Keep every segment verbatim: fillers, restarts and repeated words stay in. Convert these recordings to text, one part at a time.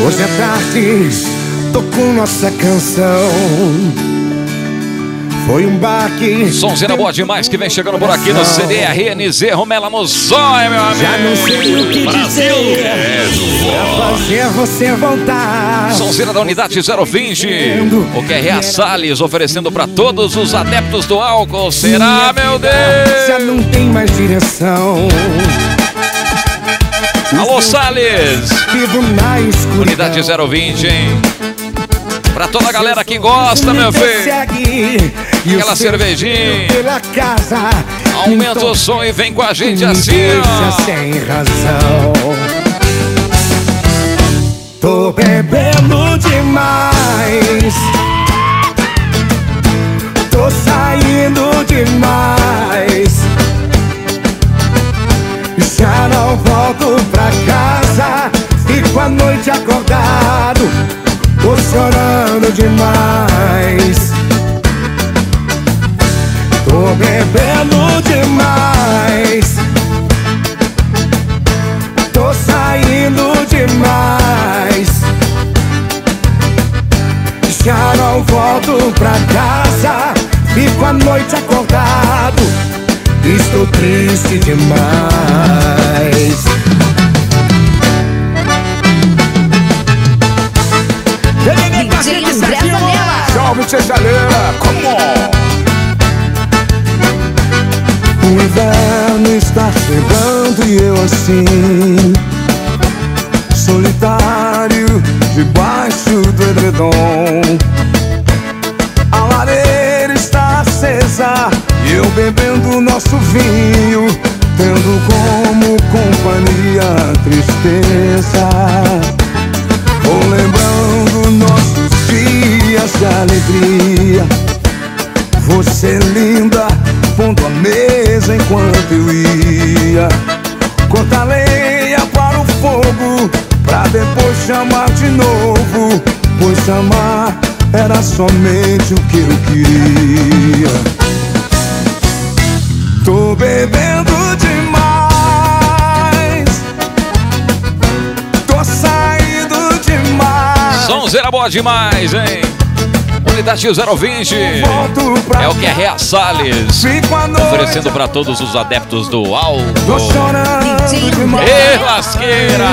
Hoje à tarde tocou nossa canção. Foi um baque. Sonzeira boa demais que vem chegando por aqui no C D R N Z. Romela no zóio, meu amigo. Já não sei o que Brasil dizer é pra fazer você voltar. Sonzeira da unidade zero vinte. O Q R A Salles oferecendo para todos os adeptos do álcool. Será, meu Deus? Já não tem mais direção. Alô, Salles. Vivo na escuridão. Unidade zero vinte, hein? Pra toda a galera que gosta, meu filho. Aquela cervejinha. Pela casa. Aumenta o som e vem com a gente assim, ó. Sem razão. Tô bebendo demais. Tô saindo demais. Já não volto pra casa. Fico a noite acordado. Tô chorando demais. Tô bebendo demais. Tô saindo demais. Já não volto pra casa. Fico a noite acordado. Estou triste demais. D J André Zanella. Salve, tia Chaleira, come on! O inverno está chegando e eu assim, solitário, debaixo do edredom. A lareira está acesa e eu bebendo nosso vinho, tendo como companhia a tristeza. Vou lembrando nossos dias de alegria. Você linda, pondo a mesa enquanto eu ia cortar lenha para o fogo, pra depois chamar de novo, pois chamar era somente o que eu queria. Tô bebendo demais. Tô saindo demais. Sonzeira boa demais, hein? Unidade zero vinte. É o Q R A Salles oferecendo para todos os adeptos do álcool. Tô chorando demais. Ê, lasqueira!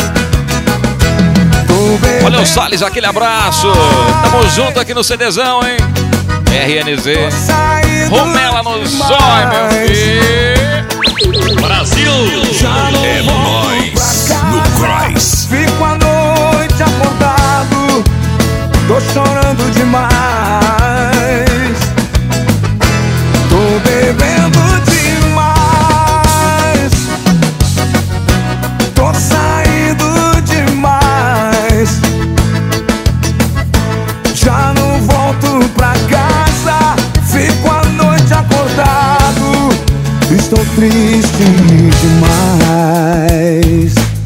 Olha o Salles, aquele abraço. Tamo junto aqui no CDzão, hein? R N Z. Romela no zóio, meu filho. Brasil! É nóis no Cross. Fico a noite acordado. Tô chorando demais. Tô bebendo demais. Tô saindo demais. Já não volto pra casa. Fico a noite acordado. Estou triste demais.